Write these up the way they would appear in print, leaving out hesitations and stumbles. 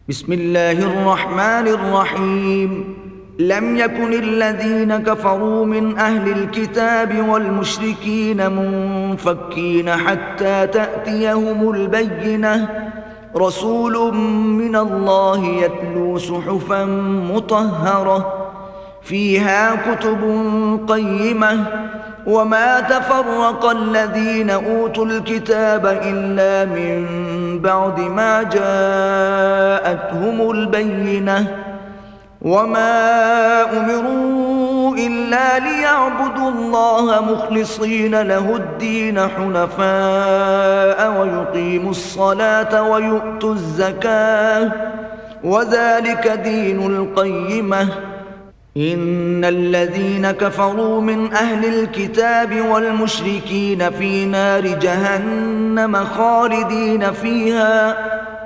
بسم الله الرحمن الرحيم. لم يكن الذين كفروا من أهل الكتاب والمشركين منفكين حتى تأتيهم البينة، رسول من الله يتلو صحفا مطهرة فيها كتب قيمة، وما تفرق الذين أوتوا الكتاب إلا من بعد ما جاءتهم البينة، وما أمروا إلا ليعبدوا الله مخلصين له الدين حنفاء ويقيموا الصلاة ويؤتوا الزكاة، وذلك دين القيمة. إن الذين كفروا من أهل الكتاب والمشركين في نار جهنم خالدين فيها،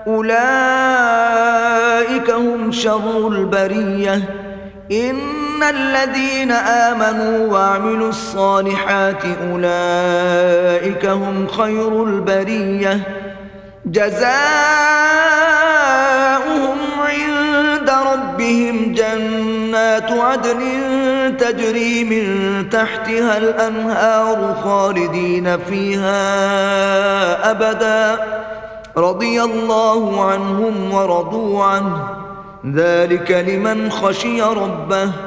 أولئك هم شر البرية. إن الذين آمنوا وعملوا الصالحات أولئك هم خير البرية، جزاؤهم عند ربهم جنات عدن تجري من تحتها الأنهار خالدين فيها أبدا، رضي الله عنهم ورضوا عنه، ذلك لمن خشي ربه.